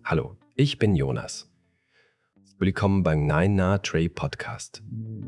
Hallo, ich bin Jonas. Willkommen beim Nine Na Tray Podcast.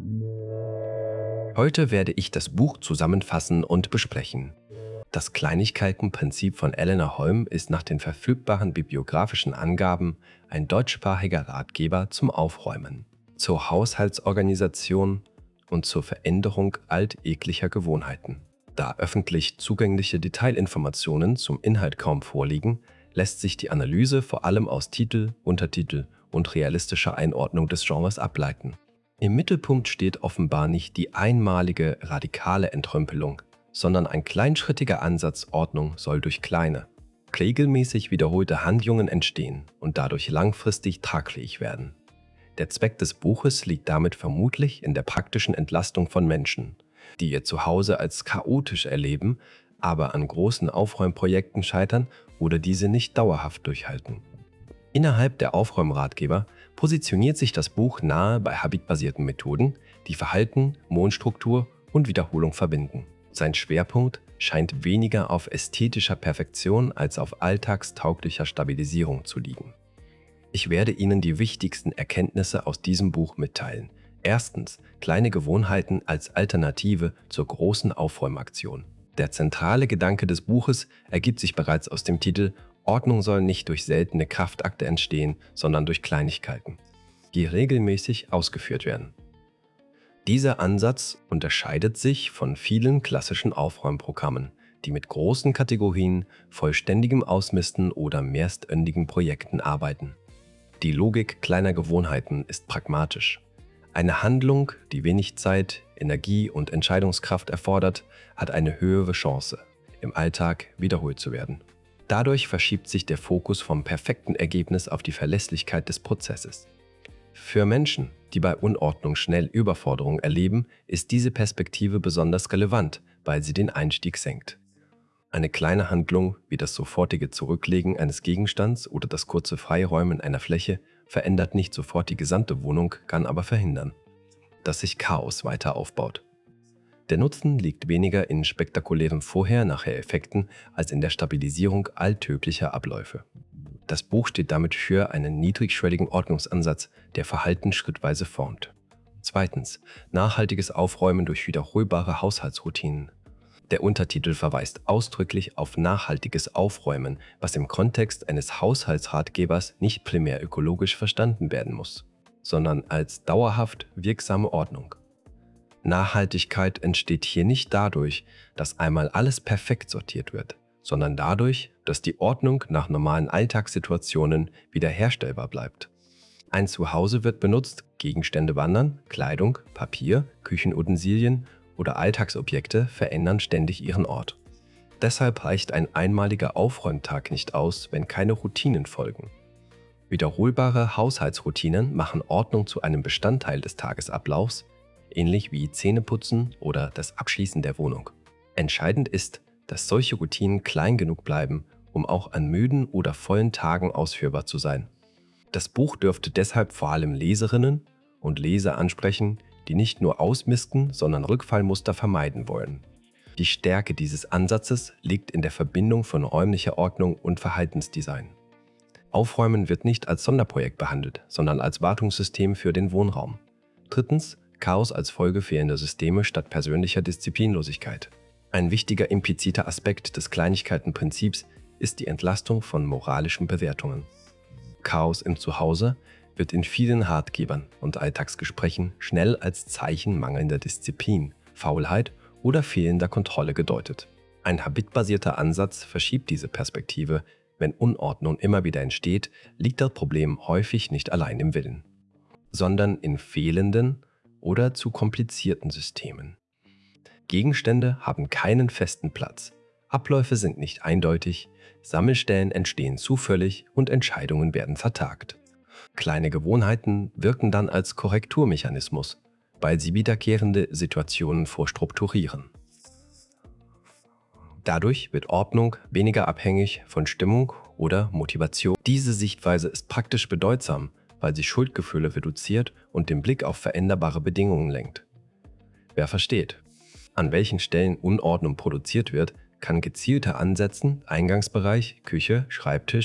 Heute werde ich das Buch zusammenfassen und besprechen. Das Kleinigkeitenprinzip von Eleanor Holm ist nach den verfügbaren bibliografischen Angaben ein deutschsprachiger Ratgeber zum Aufräumen, zur Haushaltsorganisation und zur Veränderung alltäglicher Gewohnheiten. Da öffentlich zugängliche Detailinformationen zum Inhalt kaum vorliegen, lässt sich die Analyse vor allem aus Titel, Untertitel und realistischer Einordnung des Genres ableiten. Im Mittelpunkt steht offenbar nicht die einmalige, radikale Entrümpelung, sondern ein kleinschrittiger Ansatz. Ordnung soll durch kleine, regelmäßig wiederholte Handlungen entstehen und dadurch langfristig tragfähig werden. Der Zweck des Buches liegt damit vermutlich in der praktischen Entlastung von Menschen, die ihr Zuhause als chaotisch erleben, aber an großen Aufräumprojekten scheitern oder diese nicht dauerhaft durchhalten. Innerhalb der Aufräumratgeber positioniert sich das Buch nahe bei habitbasierten Methoden, die Verhalten, Mondstruktur und Wiederholung verbinden. Sein Schwerpunkt scheint weniger auf ästhetischer Perfektion als auf alltagstauglicher Stabilisierung zu liegen. Ich werde Ihnen die wichtigsten Erkenntnisse aus diesem Buch mitteilen. Erstens, kleine Gewohnheiten als Alternative zur großen Aufräumaktion. Der zentrale Gedanke des Buches ergibt sich bereits aus dem Titel: Ordnung soll nicht durch seltene Kraftakte entstehen, sondern durch Kleinigkeiten, die regelmäßig ausgeführt werden. Dieser Ansatz unterscheidet sich von vielen klassischen Aufräumprogrammen, die mit großen Kategorien, vollständigem Ausmisten oder mehrstündigen Projekten arbeiten. Die Logik kleiner Gewohnheiten ist pragmatisch. Eine Handlung, die wenig Zeit, Energie und Entscheidungskraft erfordert, hat eine höhere Chance, im Alltag wiederholt zu werden. Dadurch verschiebt sich der Fokus vom perfekten Ergebnis auf die Verlässlichkeit des Prozesses. Für Menschen, die bei Unordnung schnell Überforderung erleben, ist diese Perspektive besonders relevant, weil sie den Einstieg senkt. Eine kleine Handlung wie das sofortige Zurücklegen eines Gegenstands oder das kurze Freiräumen einer Fläche verändert nicht sofort die gesamte Wohnung, kann aber verhindern, dass sich Chaos weiter aufbaut. Der Nutzen liegt weniger in spektakulären Vorher-Nachher-Effekten als in der Stabilisierung alltäglicher Abläufe. Das Buch steht damit für einen niedrigschwelligen Ordnungsansatz, der Verhalten schrittweise formt. Zweitens, nachhaltiges Aufräumen durch wiederholbare Haushaltsroutinen. Der Untertitel verweist ausdrücklich auf nachhaltiges Aufräumen, was im Kontext eines Haushaltsratgebers nicht primär ökologisch verstanden werden muss, sondern als dauerhaft wirksame Ordnung. Nachhaltigkeit entsteht hier nicht dadurch, dass einmal alles perfekt sortiert wird, sondern dadurch, dass die Ordnung nach normalen Alltagssituationen wiederherstellbar bleibt. Ein Zuhause wird benutzt, Gegenstände wandern, Kleidung, Papier, Küchenutensilien oder Alltagsobjekte verändern ständig ihren Ort. Deshalb reicht ein einmaliger Aufräumtag nicht aus, wenn keine Routinen folgen. Wiederholbare Haushaltsroutinen machen Ordnung zu einem Bestandteil des Tagesablaufs, ähnlich wie Zähneputzen oder das Abschließen der Wohnung. Entscheidend ist, dass solche Routinen klein genug bleiben, um auch an müden oder vollen Tagen ausführbar zu sein. Das Buch dürfte deshalb vor allem Leserinnen und Leser ansprechen, die nicht nur ausmisten, sondern Rückfallmuster vermeiden wollen. Die Stärke dieses Ansatzes liegt in der Verbindung von räumlicher Ordnung und Verhaltensdesign. Aufräumen wird nicht als Sonderprojekt behandelt, sondern als Wartungssystem für den Wohnraum. Drittens, Chaos als Folge fehlender Systeme statt persönlicher Disziplinlosigkeit. Ein wichtiger impliziter Aspekt des Kleinigkeitenprinzips ist die Entlastung von moralischen Bewertungen. Chaos im Zuhause wird in vielen Ratgebern und Alltagsgesprächen schnell als Zeichen mangelnder Disziplin, Faulheit oder fehlender Kontrolle gedeutet. Ein habitbasierter Ansatz verschiebt diese Perspektive. Wenn Unordnung immer wieder entsteht, liegt das Problem häufig nicht allein im Willen, sondern in fehlenden oder zu komplizierten Systemen. Gegenstände haben keinen festen Platz, Abläufe sind nicht eindeutig, Sammelstellen entstehen zufällig und Entscheidungen werden vertagt. Kleine Gewohnheiten wirken dann als Korrekturmechanismus, weil sie wiederkehrende Situationen vorstrukturieren. Dadurch wird Ordnung weniger abhängig von Stimmung oder Motivation. Diese Sichtweise ist praktisch bedeutsam, weil sie Schuldgefühle reduziert und den Blick auf veränderbare Bedingungen lenkt. Wer versteht, an welchen Stellen Unordnung produziert wird, kann gezielter ansetzen, Eingangsbereich, Küche, Schreibtisch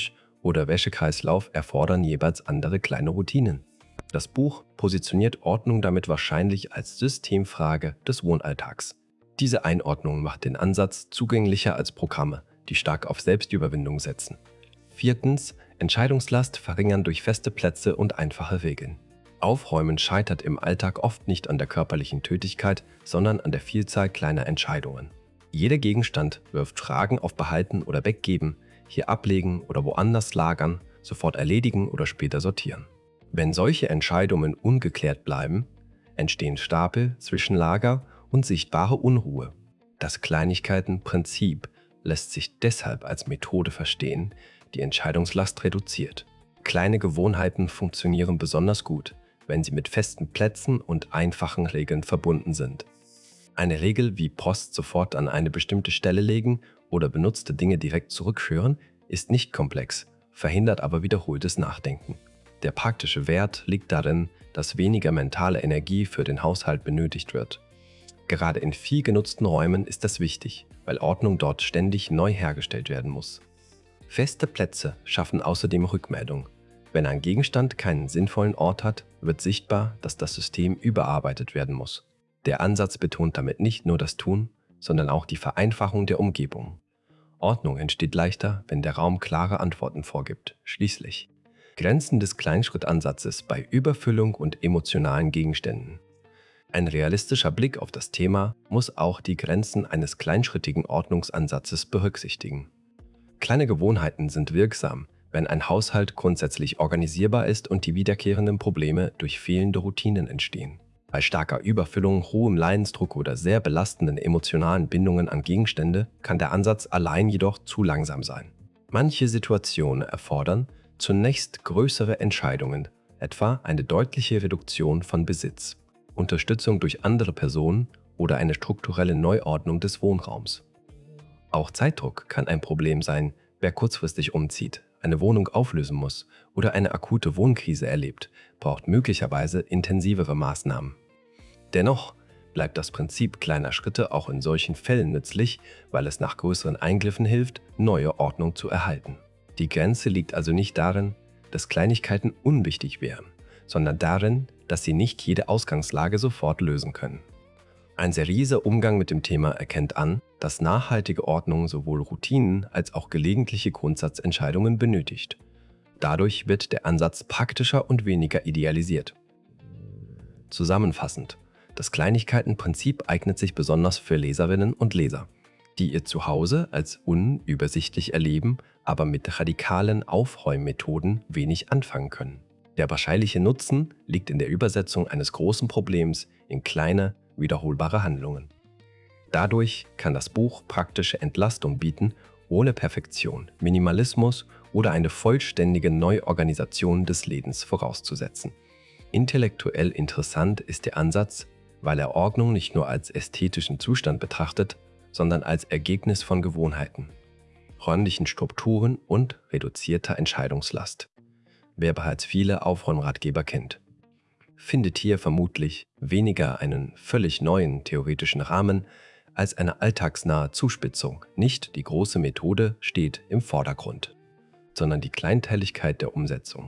oder Wäschekreislauf erfordern jeweils andere kleine Routinen. Das Buch positioniert Ordnung damit wahrscheinlich als Systemfrage des Wohnalltags. Diese Einordnung macht den Ansatz zugänglicher als Programme, die stark auf Selbstüberwindung setzen. 4. Entscheidungslast verringern durch feste Plätze und einfache Regeln. Aufräumen scheitert im Alltag oft nicht an der körperlichen Tätigkeit, sondern an der Vielzahl kleiner Entscheidungen. Jeder Gegenstand wirft Fragen auf Behalten oder Weggeben, hier ablegen oder woanders lagern, sofort erledigen oder später sortieren. Wenn solche Entscheidungen ungeklärt bleiben, entstehen Stapel, Zwischenlager und sichtbare Unruhe. Das Kleinigkeitenprinzip lässt sich deshalb als Methode verstehen, die Entscheidungslast reduziert. Kleine Gewohnheiten funktionieren besonders gut, wenn sie mit festen Plätzen und einfachen Regeln verbunden sind. Eine Regel wie Post sofort an eine bestimmte Stelle legen oder benutzte Dinge direkt zurückführen ist nicht komplex, verhindert aber wiederholtes Nachdenken. Der praktische Wert liegt darin, dass weniger mentale Energie für den Haushalt benötigt wird. Gerade in viel genutzten Räumen ist das wichtig, weil Ordnung dort ständig neu hergestellt werden muss. Feste Plätze schaffen außerdem Rückmeldung. Wenn ein Gegenstand keinen sinnvollen Ort hat, wird sichtbar, dass das System überarbeitet werden muss. Der Ansatz betont damit nicht nur das Tun, sondern auch die Vereinfachung der Umgebung. Ordnung entsteht leichter, wenn der Raum klare Antworten vorgibt. Schließlich Grenzen des Kleinschrittansatzes bei Überfüllung und emotionalen Gegenständen. Ein realistischer Blick auf das Thema muss auch die Grenzen eines kleinschrittigen Ordnungsansatzes berücksichtigen. Kleine Gewohnheiten sind wirksam, wenn ein Haushalt grundsätzlich organisierbar ist und die wiederkehrenden Probleme durch fehlende Routinen entstehen. Bei starker Überfüllung, hohem Leidensdruck oder sehr belastenden emotionalen Bindungen an Gegenstände kann der Ansatz allein jedoch zu langsam sein. Manche Situationen erfordern zunächst größere Entscheidungen, etwa eine deutliche Reduktion von Besitz, Unterstützung durch andere Personen oder eine strukturelle Neuordnung des Wohnraums. Auch Zeitdruck kann ein Problem sein, wer kurzfristig umzieht, eine Wohnung auflösen muss oder eine akute Wohnkrise erlebt, braucht möglicherweise intensivere Maßnahmen. Dennoch bleibt das Prinzip kleiner Schritte auch in solchen Fällen nützlich, weil es nach größeren Eingriffen hilft, neue Ordnung zu erhalten. Die Grenze liegt also nicht darin, dass Kleinigkeiten unwichtig wären, sondern darin, dass sie nicht jede Ausgangslage sofort lösen können. Ein seriöser Umgang mit dem Thema erkennt an, dass nachhaltige Ordnung sowohl Routinen als auch gelegentliche Grundsatzentscheidungen benötigt. Dadurch wird der Ansatz praktischer und weniger idealisiert. Zusammenfassend: Das Kleinigkeitenprinzip eignet sich besonders für Leserinnen und Leser, die ihr Zuhause als unübersichtlich erleben, aber mit radikalen Aufräummethoden wenig anfangen können. Der wahrscheinliche Nutzen liegt in der Übersetzung eines großen Problems in kleine, wiederholbare Handlungen. Dadurch kann das Buch praktische Entlastung bieten, ohne Perfektion, Minimalismus oder eine vollständige Neuorganisation des Lebens vorauszusetzen. Intellektuell interessant ist der Ansatz, weil er Ordnung nicht nur als ästhetischen Zustand betrachtet, sondern als Ergebnis von Gewohnheiten, räumlichen Strukturen und reduzierter Entscheidungslast. Wer bereits viele Aufräumratgeber kennt, findet hier vermutlich weniger einen völlig neuen theoretischen Rahmen als eine alltagsnahe Zuspitzung. Nicht die große Methode steht im Vordergrund, sondern die Kleinteiligkeit der Umsetzung.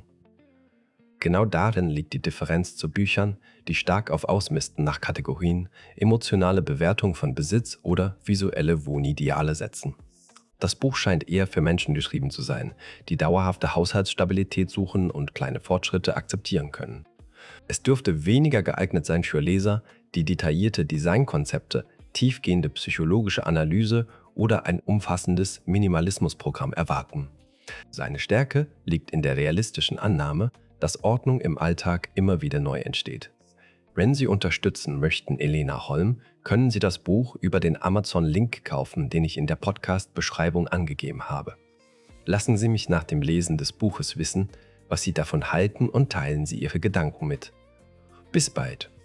Genau darin liegt die Differenz zu Büchern, die stark auf Ausmisten nach Kategorien, emotionale Bewertung von Besitz oder visuelle Wohnideale setzen. Das Buch scheint eher für Menschen geschrieben zu sein, die dauerhafte Haushaltsstabilität suchen und kleine Fortschritte akzeptieren können. Es dürfte weniger geeignet sein für Leser, die detaillierte Designkonzepte, tiefgehende psychologische Analyse oder ein umfassendes Minimalismusprogramm erwarten. Seine Stärke liegt in der realistischen Annahme, dass Ordnung im Alltag immer wieder neu entsteht. Wenn Sie unterstützen möchten Elena Holm, können Sie das Buch über den Amazon-Link kaufen, den ich in der Podcast-Beschreibung angegeben habe. Lassen Sie mich nach dem Lesen des Buches wissen, was Sie davon halten und teilen Sie Ihre Gedanken mit. Bis bald!